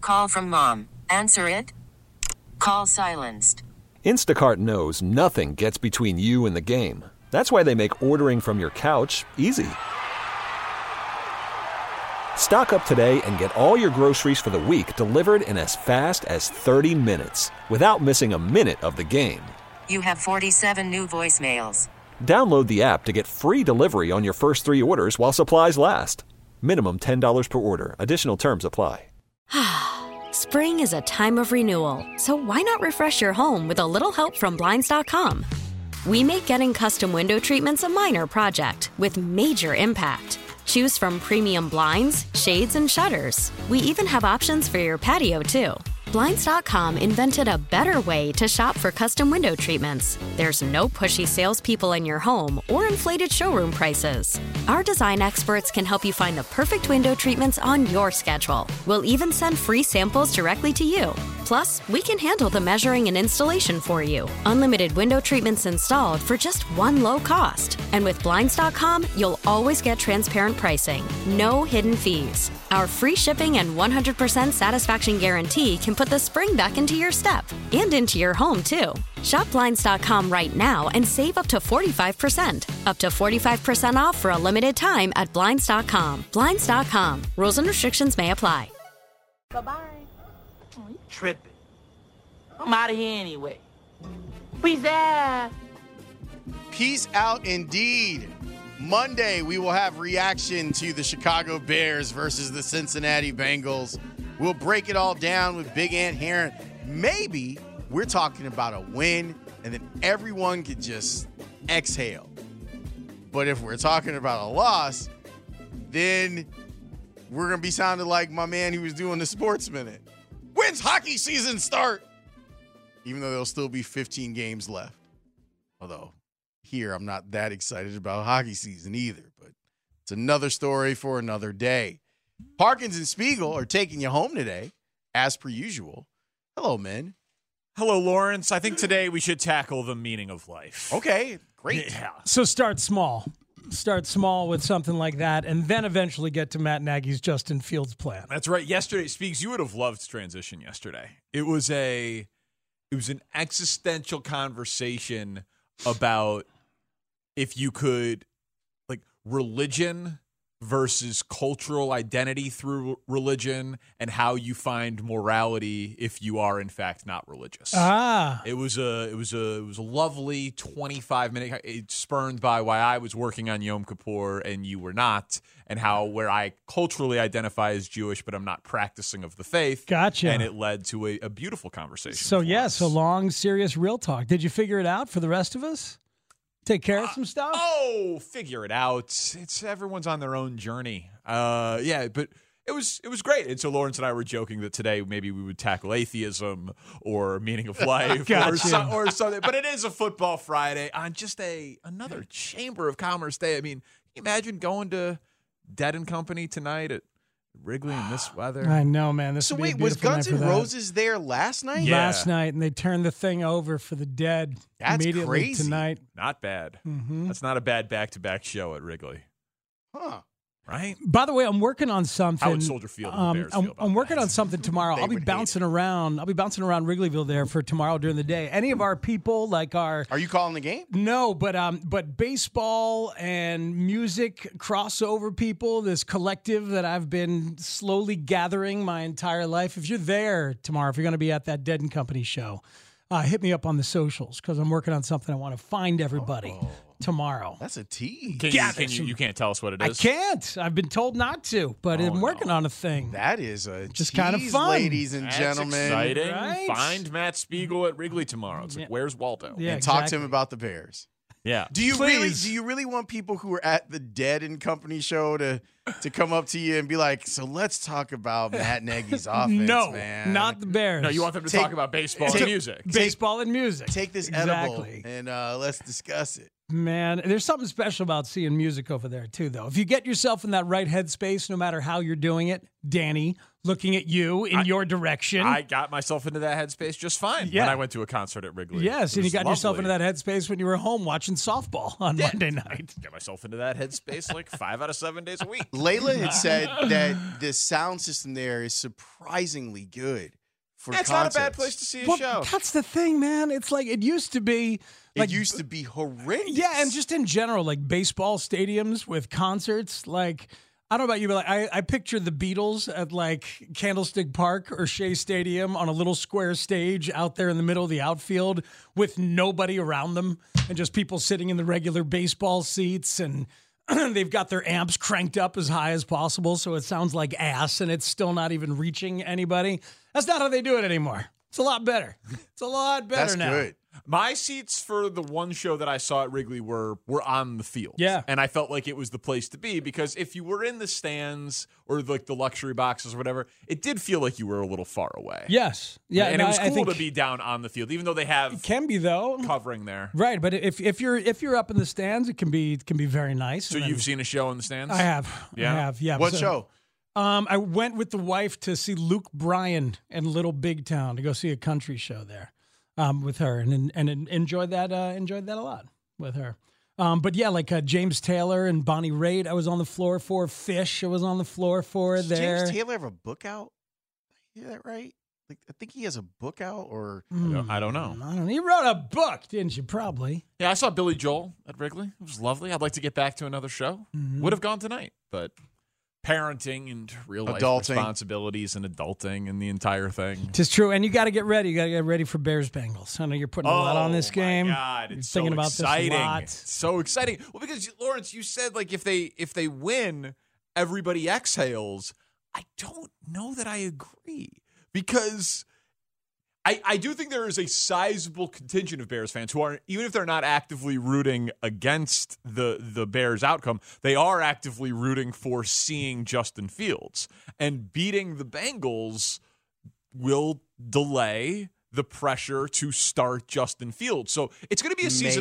Call from mom. Answer it. Call silenced. Instacart knows nothing gets between you and the game. That's why they make ordering from your couch easy. Stock up today and get all your groceries for the week delivered in as fast as 30 minutes without missing a minute of the game. You have 47 new voicemails. Download the app to get free delivery on your first 3 orders while supplies last. Minimum $10 per order. Additional terms apply. Spring is a time of renewal, so why not refresh your home with a little help from Blinds.com? We make getting custom window treatments a minor project with major impact. Choose from premium blinds, shades, and shutters. We even have options for your patio, too. Blinds.com invented a better way to shop for custom window treatments. There's no pushy salespeople in your home or inflated showroom prices. Our design experts can help you find the perfect window treatments on your schedule. We'll even send free samples directly to you. Plus, we can handle the measuring and installation for you. Unlimited window treatments installed for just one low cost. And with Blinds.com, you'll always get transparent pricing. No hidden fees. Our free shipping and 100% satisfaction guarantee can put the spring back into your step and into your home, too. Shop Blinds.com right now and save up to 45%. Up to 45% off for a limited time at Blinds.com. Blinds.com. Rules and restrictions may apply. Bye-bye. Oh, you tripping. I'm out of here anyway. Peace out. Peace out indeed. Monday, we will have reaction to the Chicago Bears versus the Cincinnati Bengals. We'll break it all down with Big Ant Heron. Maybe we're talking about a win, and then everyone could just exhale. But if we're talking about a loss, then we're going to be sounding like my man who was doing the Sports Minute. When's hockey season start? Even though there'll still be 15 games left. Although, here, I'm not that excited about hockey season either, but it's another story for another day. Parkins and Spiegel are taking you home today, as per usual. Hello, men. Hello, Lawrence. I think today we should tackle the meaning of life. Okay, great. Yeah. So start small. Start small with something like that, and then eventually get to Matt Nagy's Justin Fields plan. That's right. Yesterday, Speaks, you would have loved transition yesterday. It was an existential conversation about if you could, like, religion versus cultural identity through religion and how you find morality if you are in fact not religious. It was a lovely 25-minute. It's spurned by why I was working on Yom Kippur and you were not, and how where I culturally identify as Jewish but I'm not practicing of the faith. Gotcha. And it led to a beautiful conversation. So so long, serious, real talk. Did you figure it out for the rest of us? Take care of some stuff? Figure it out. It's everyone's on their own journey. But it was great. And so Lawrence and I were joking that today maybe we would tackle atheism or meaning of life or something. But it is a football Friday on just another Chamber of Commerce day. I mean, can you imagine going to Dead and Company tonight at Wrigley in this weather? I know, man. So wait, was Guns N' Roses there last night? Yeah. Last night, and they turned the thing over for the Dead. That's immediately crazy. Tonight. Not bad. Mm-hmm. That's not a bad back-to-back show at Wrigley. Huh. Right? By the way, I'm working on something. How would Soldier Field and the Bears feel about I'm working that? on something tomorrow. I'll be bouncing around. I'll be bouncing around Wrigleyville there for tomorrow during the day. Any of our people, like our... Are you calling the game? No, but baseball and music crossover people, this collective that I've been slowly gathering my entire life. If you're there tomorrow, if you're going to be at that Dead and Company show, hit me up on the socials because I'm working on something. I want to find everybody tomorrow. That's a tease. You can't tell us what it is? I can't. I've been told not to, but I'm working on a thing. That is a just tease, kind of fun, ladies and gentlemen. Exciting. Right? Find Matt Spiegel at Wrigley tomorrow. It's like, where's Waldo? Yeah, and talk to him about the Bears. Yeah. Do you really want people who are at the Dead and Company show to come up to you and be like, so let's talk about Matt Nagy's offense, No, man? not the Bears. No, you want them to talk about baseball and music. Baseball and music. Take this Exactly. edible and let's discuss it. Man, there's something special about seeing music over there, too, though. If you get yourself in that right headspace, no matter how you're doing it, Danny, looking at you in your direction. I got myself into that headspace just fine when I went to a concert at Wrigley. Yes, and you got yourself into that headspace when you were home watching softball on Monday night. Got myself into that headspace like 5 out of 7 days a week. Layla had said that the sound system there is surprisingly good for It's concerts. not a bad place to see a Well, show. that's the thing, man. It's like it used to be. It used to be horrendous. Yeah, and just in general, like baseball stadiums with concerts, like I don't know about you, but like I picture the Beatles at like Candlestick Park or Shea Stadium on a little square stage out there in the middle of the outfield with nobody around them and just people sitting in the regular baseball seats, and they've got their amps cranked up as high as possible so it sounds like ass and it's still not even reaching anybody. That's not how they do it anymore. It's a lot better. It's a lot better That's now. good. My seats for the one show that I saw at Wrigley were on the field. Yeah. And I felt like it was the place to be because if you were in the stands or like the luxury boxes or whatever, it did feel like you were a little far away. Yes. Yeah. And it was I cool think to be down on the field, even though they have it can be though. covering there. Right, but if you're up in the stands, it can be very nice. So you've seen a show in the stands? I have. Yeah. What So, show? I went with the wife to see Luke Bryan in Little Big Town to go see a country show there, with her and enjoyed that a lot with her. But yeah, like James Taylor and Bonnie Raitt, I was on the floor for. Fish, I was on the floor for Does there. James Taylor have a book out? Is that right? Like, I think he has a book out, or I don't know. I don't know. You wrote a book, didn't you? Probably. Yeah, I saw Billy Joel at Wrigley. It was lovely. I'd like to get back to another show. Would have gone tonight, but parenting and real life Adulting. responsibilities and adulting and the entire thing. It's true, and you got to get ready. You got to get ready for Bears Bengals. I know you're putting a lot on this game. Oh, my God, You're it's thinking so about exciting. this a lot. It's so exciting. Well, because Lawrence, you said like if they win, everybody exhales. I don't know that I agree because I do think there is a sizable contingent of Bears fans who are, even if they're not actively rooting against the Bears outcome, they are actively rooting for seeing Justin Fields. And beating the Bengals will delay the pressure to start Justin Fields. So it's going to be a season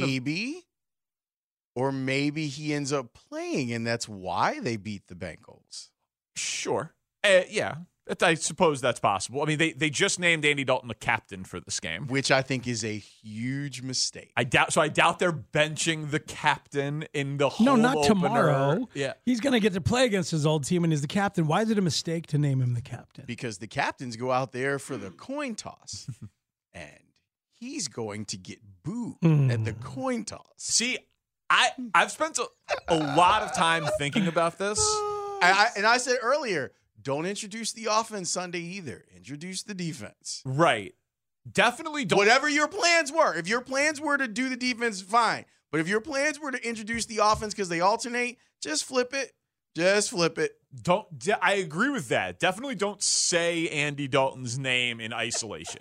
or maybe he ends up playing, and that's why they beat the Bengals. Sure. Yeah. I suppose that's possible. I mean, they just named Andy Dalton the captain for this game, Which I think is a huge mistake. I doubt they're benching the captain in the home No, not opener. tomorrow. Yeah. He's going to get to play against his old team and he's the captain. Why is it a mistake to name him the captain? Because the captains go out there for the coin toss, and he's going to get booed at the coin toss. See, I've spent a lot of time thinking about this. And I said earlier, don't introduce the offense Sunday either. Introduce the defense. Right. Definitely don't. Whatever your plans were. If your plans were to do the defense, fine. But if your plans were to introduce the offense because they alternate, just flip it. Just flip it. I agree with that. Definitely don't say Andy Dalton's name in isolation.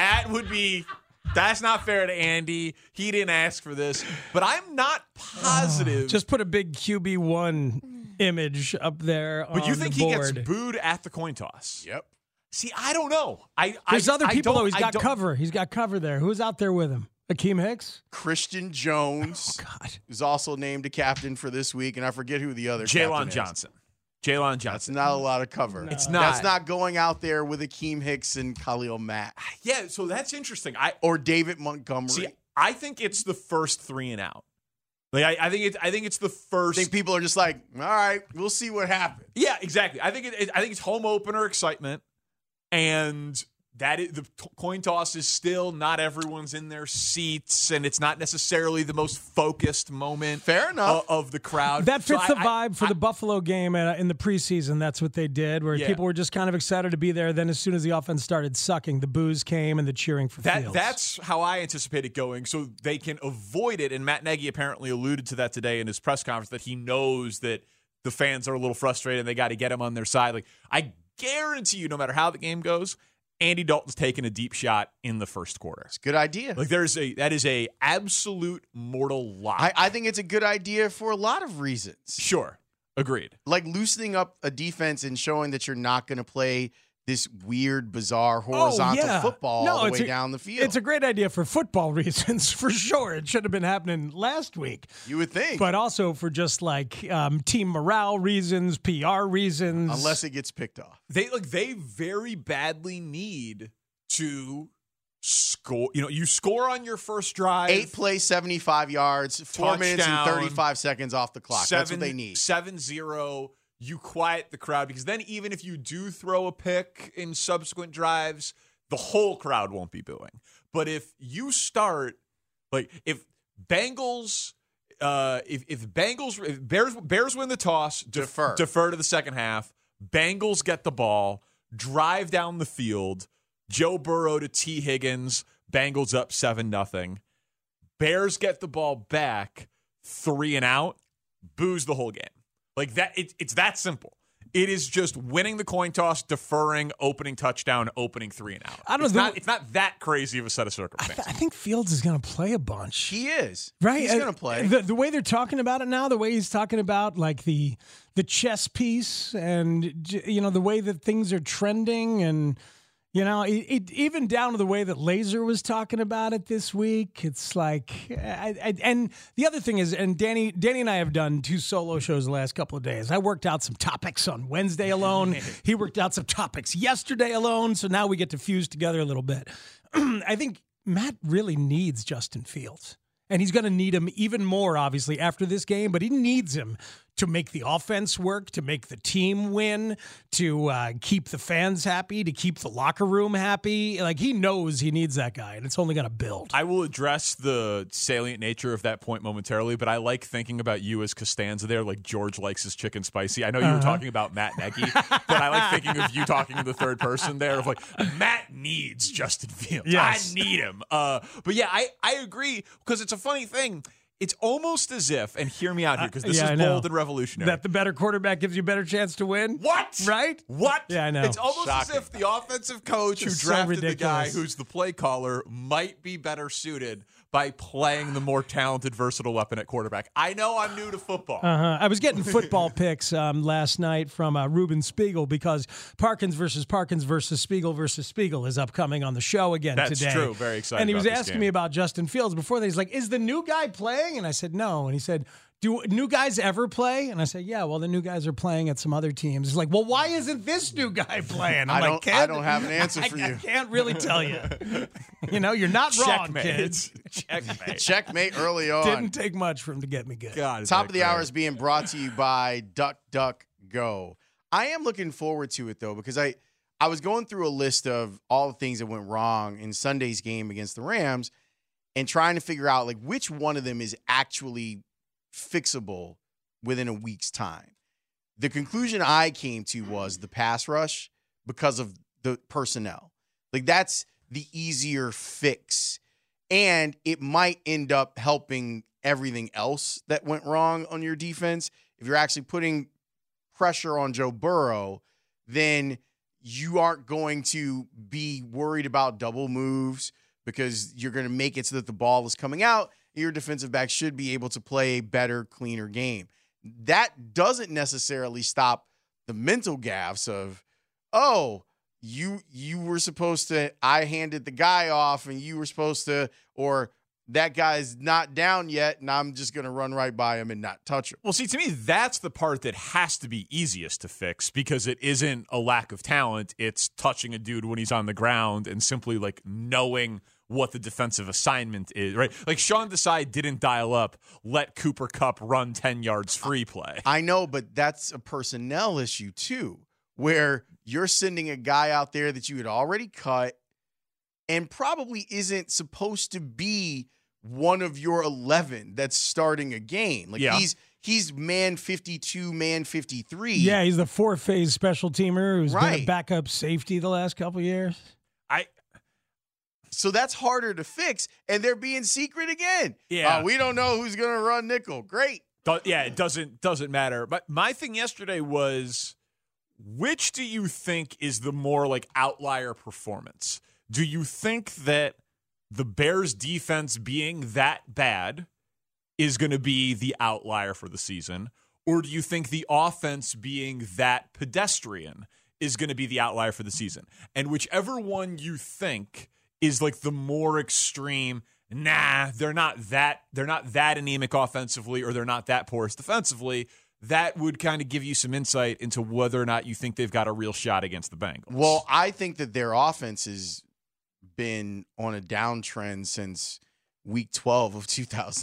That's not fair to Andy. He didn't ask for this. But I'm not positive. Just put a big QB1 image up there But you think he gets board. booed at the coin toss? Yep. See, I don't know. There's other people, though. He's I got don't- cover. He's got cover there. Who's out there with him? Akeem Hicks? Christian Jones God. is also named a captain for this week, and I forget who the other Jalen captain is. Johnson. Jalen That's Johnson. not a lot of cover. It's not. That's not going out there with Akeem Hicks and Khalil Mack Yeah, so that's interesting. or David Montgomery. See, I think it's the first 3 and out. Like I think it's the I first. think people are just like, all right, we'll see what happens. Yeah, exactly. I think it's home opener excitement, and that is, the coin toss is still not everyone's in their seats, and it's not necessarily the most focused moment. Fair enough. Of the crowd. That So fits the vibe for the Buffalo game in the preseason. That's what they did, where Yeah. people were just kind of excited to be there. Then as soon as the offense started sucking, the boos came and the cheering for Fields. That's how I anticipate it going, so they can avoid it. And Matt Nagy apparently alluded to that today in his press conference, that he knows that the fans are a little frustrated and they got to get him on their side. Like, I guarantee you, no matter how the game goes, Andy Dalton's taking a deep shot in the first quarter. It's a good idea. Like that is a absolute mortal lock. I think it's a good idea for a lot of reasons. Sure. Agreed. Like loosening up a defense and showing that you're not going to play this weird, bizarre, horizontal football all the way down the field. It's a great idea for football reasons, for sure. It should have been happening last week. You would think. But also for just like team morale reasons, PR reasons. Unless it gets picked off. They very badly need to score. You score on your first drive. 8 plays, 75 yards, 4 minutes and 35 seconds off the clock. That's what they need. 7-0. You quiet the crowd, because then even if you do throw a pick in subsequent drives, the whole crowd won't be booing. But if you start, like, if Bears win the toss, defer to the second half, Bengals get the ball, drive down the field, Joe Burrow to T. Higgins, Bengals up 7-0. Bears get the ball back, 3 and out, boos the whole game. Like that, it's that simple. It is just winning the coin toss, deferring, opening touchdown, opening 3 and out. I don't know. It's not that crazy of a set of circumstances. I think Fields is going to play a bunch. He is. Right? He's going to play. The way they're talking about it now, the way he's talking about like the chess piece and, the way that things are trending and, even down to the way that Laser was talking about it this week. It's like, and the other thing is, and Danny and I have done 2 solo shows the last couple of days. I worked out some topics on Wednesday alone. He worked out some topics yesterday alone. So now we get to fuse together a little bit. I think Matt really needs Justin Fields. And he's going to need him even more, obviously, after this game. But he needs him to make the offense work, to make the team win, to keep the fans happy, to keep the locker room happy. Like, he knows he needs that guy, and it's only going to build. I will address the salient nature of that point momentarily, but I like thinking about you as Costanza there, like George likes his chicken spicy. I know you were talking about Matt Nagy, but I like thinking of you talking in the third person there of like, Matt needs Justin Fields. Yes. I need him. But yeah, I agree, because it's a funny thing. It's almost as if, and hear me out here, because this is bold and revolutionary, that the better quarterback gives you a better chance to win. What? Right? What? Yeah, I know. It's almost as if the offensive coach who drafted the guy who's the play caller might be better suited by playing the more talented, versatile weapon at quarterback. I know I'm new to football. I was getting football picks last night from Ruben Spiegel, because Parkins versus Spiegel is upcoming on the show again today. That's true. Very excited. And he was about asking me about Justin Fields before that. He's like, is the new guy playing? And I said, no. And he said, do new guys ever play? And I said, yeah, well, the new guys are playing at some other teams. He's like, well, why isn't this new guy playing? I don't have an answer for you. I can't really tell you. You're not wrong, kids. Checkmate early on. Didn't take much for him to get me good. God, Top of the hour is being brought to you by DuckDuckGo. I am looking forward to it, though, because I was going through a list of all the things that went wrong in Sunday's game against the Rams and trying to figure out, like, which one of them is actually fixable within a week's time. The conclusion I came to was the pass rush, because of the personnel. Like, that's the easier fix. And it might end up helping everything else that went wrong on your defense. If you're actually putting pressure on Joe Burrow, then you aren't going to be worried about double moves, because you're going to make it so that the ball is coming out. Your defensive back should be able to play a better, cleaner game. That doesn't necessarily stop the mental gaffes of, oh, you were supposed to, I handed the guy off and you were supposed to, or that guy's not down yet and I'm just going to run right by him and not touch him. Well, see, to me, that's the part that has to be easiest to fix, because it isn't a lack of talent. It's touching a dude when he's on the ground and simply like knowing what the defensive assignment is, right? Like Sean Desai didn't dial up, let Cooper Kupp run 10 yards free play. I know, but that's a personnel issue too, where you're sending a guy out there that you had already cut and probably isn't supposed to be one of your 11 that's starting a game. Like he's man 52, man 53. Yeah, he's the 4-phase special teamer who's been a backup safety the last couple of years. So that's harder to fix, and they're being secret again. Yeah, we don't know who's going to run nickel. Great. Yeah, it doesn't matter. But my thing yesterday was, which do you think is the more like outlier performance? Do you think that the Bears defense being that bad is going to be the outlier for the season, or do you think the offense being that pedestrian is going to be the outlier for the season. And whichever one you think is like the more extreme, they're not that anemic offensively, or they're not that porous defensively, that would kind of give you some insight into whether or not you think they've got a real shot against the Bengals. Well, I think that their offense has been on a downtrend since week 12 of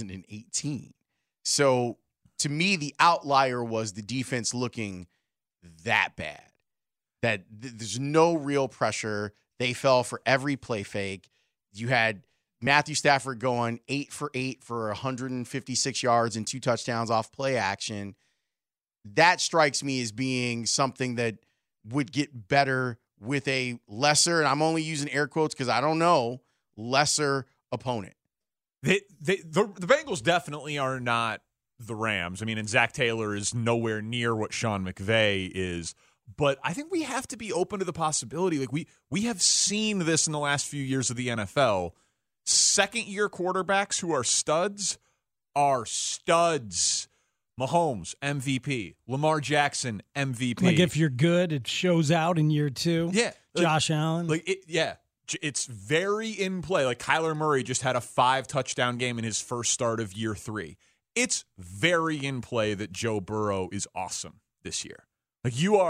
2018. So to me, the outlier was the defense looking that bad, that there's no real pressure. They fell for every play fake. You had Matthew Stafford going 8 for 8 for 156 yards and 2 touchdowns off play action. That strikes me as being something that would get better with a lesser, and I'm only using air quotes because I don't know, lesser opponent. The Bengals definitely are not the Rams. I mean, and Zach Taylor is nowhere near what Sean McVay is. But I think we have to be open to the possibility. Like we have seen this in the last few years of the NFL. Second-year quarterbacks who are studs are studs. Mahomes, MVP. Lamar Jackson, MVP. Like if you're good, it shows out in year 2. Yeah. Josh Allen. It's very in play. Like Kyler Murray just had a 5-touchdown game in his first start of year 3. It's very in play that Joe Burrow is awesome this year. Like you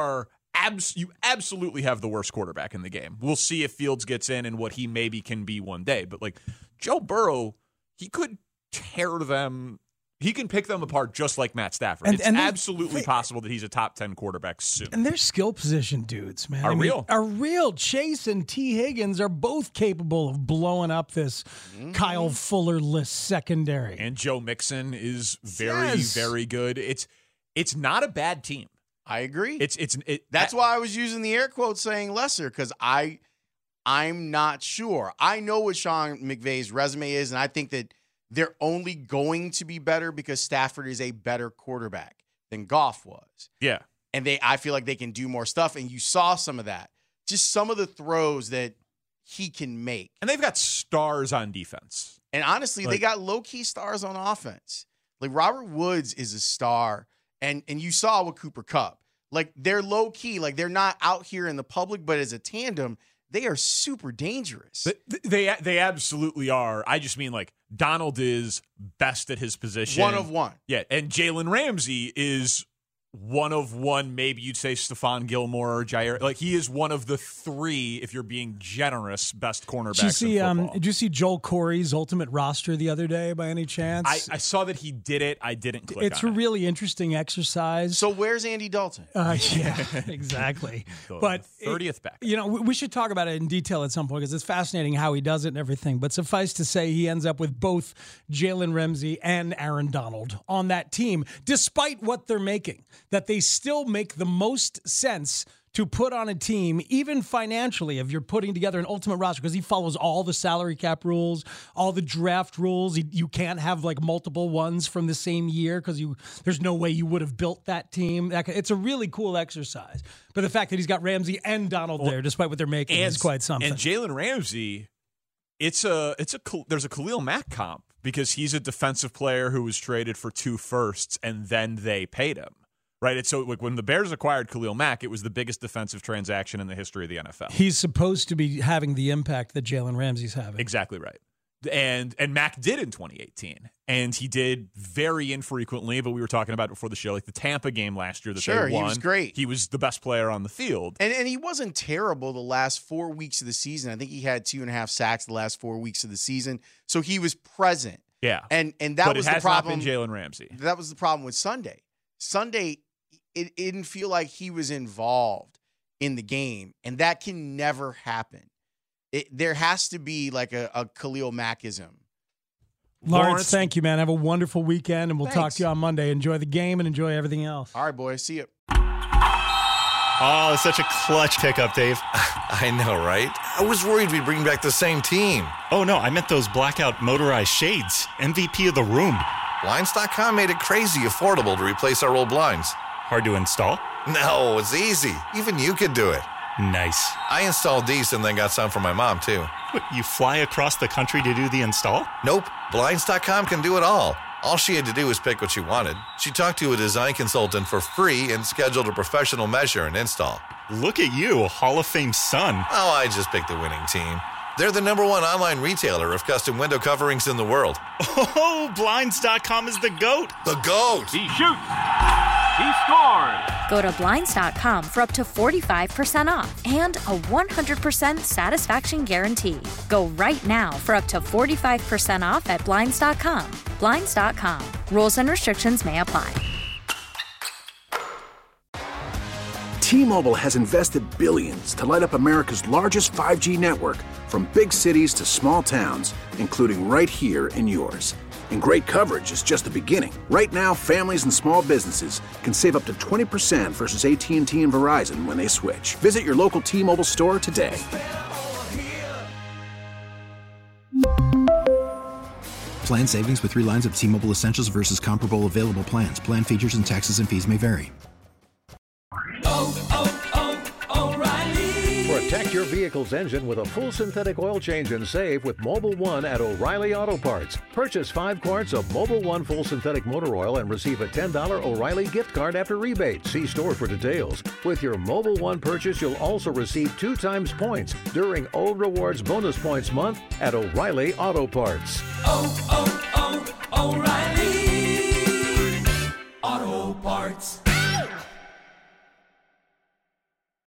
absolutely have the worst quarterback in the game. We'll see if Fields gets in and what he maybe can be one day. But like Joe Burrow, he could tear them. He can pick them apart just like Matt Stafford. It's absolutely possible that he's a top 10 quarterback soon. And they're skill position dudes, man. Are real. Chase and T. Higgins are both capable of blowing up this Kyle Fuller-less secondary. And Joe Mixon is very good. It's not a bad team. I agree. That's why I was using the air quotes saying lesser, because I'm not sure. I know what Sean McVay's resume is, and I think that they're only going to be better because Stafford is a better quarterback than Goff was. Yeah. And I feel like they can do more stuff, and you saw some of that. Just some of the throws that he can make. And they've got stars on defense. And honestly, they got low-key stars on offense. Like Robert Woods is a star, and you saw with Cooper Kupp. Like they're low-key, like they're not out here in the public, but as a tandem, they are super dangerous. They absolutely are. I just mean like Donald is best at his position. One of one. Yeah, and Jalen Ramsey is one of one. Maybe you'd say Stephon Gilmore or Jair. Like he is one of the 3, if you're being generous, best cornerbacks in football. Did you see Joel Corey's ultimate roster the other day by any chance? I saw that he did it. I didn't click on it. It's a really interesting exercise. So where's Andy Dalton? Yeah, exactly. But 30th back. We should talk about it in detail at some point because it's fascinating how he does it and everything. But suffice to say, he ends up with both Jalen Ramsey and Aaron Donald on that team, despite what they're making. That they still make the most sense to put on a team, even financially, if you're putting together an ultimate roster, because he follows all the salary cap rules, all the draft rules. You can't have like multiple ones from the same year because there's no way you would have built that team. It's a really cool exercise. But the fact that he's got Ramsey and Donald there, despite what they're making, is quite something. And Jalen Ramsey, there's a Khalil Mack comp because he's a defensive player who was traded for 2 firsts and then they paid him. Right, it's so like when the Bears acquired Khalil Mack, it was the biggest defensive transaction in the history of the NFL. He's supposed to be having the impact that Jalen Ramsey's having. Exactly right. And Mack did in 2018, and he did very infrequently. But we were talking about it before the show, like the Tampa game last year that they won. He was great. He was the best player on the field, and he wasn't terrible the last 4 weeks of the season. I think he had 2.5 sacks the last 4 weeks of the season, so he was present. Yeah, and that was the problem. Not been Jalen Ramsey. That was the problem with Sunday. It didn't feel like he was involved in the game, and that can never happen. There has to be like a Khalil Mackism. Lawrence, thank you, man. Have a wonderful weekend, and we'll talk to you on Monday. Enjoy the game and enjoy everything else. All right, boys. See you. Oh, such a clutch pickup, Dave. I know, right? I was worried we'd bring back the same team. Oh, no, I meant those blackout motorized shades. MVP of the room. Blinds.com made it crazy affordable to replace our old blinds. Hard to install? No, it's easy. Even you could do it. Nice. I installed these and then got some for my mom, too. What, you fly across the country to do the install? Nope. Blinds.com can do it all. All she had to do was pick what she wanted. She talked to a design consultant for free and scheduled a professional measure and install. Look at you, Hall of Fame son. Oh, I just picked the winning team. They're the #1 online retailer of custom window coverings in the world. Oh, Blinds.com is the GOAT. The GOAT! He shoots. He scores. Go to Blinds.com for up to 45% off and a 100% satisfaction guarantee. Go right now for up to 45% off at Blinds.com. Blinds.com. Rules and restrictions may apply. T-Mobile has invested billions to light up America's largest 5G network, from big cities to small towns, including right here in yours. And great coverage is just the beginning. Right now, families and small businesses can save up to 20% versus AT&T and Verizon when they switch. Visit your local T-Mobile store today. Plan savings with 3 lines of T-Mobile Essentials versus comparable available plans. Plan features and taxes and fees may vary. Protect your vehicle's engine with a full synthetic oil change and save with Mobil 1 at O'Reilly Auto Parts. Purchase 5 quarts of Mobil 1 full synthetic motor oil and receive a $10 O'Reilly gift card after rebate. See store for details. With your Mobil 1 purchase, you'll also receive 2 times points during O Rewards Bonus Points Month at O'Reilly Auto Parts. O'Reilly.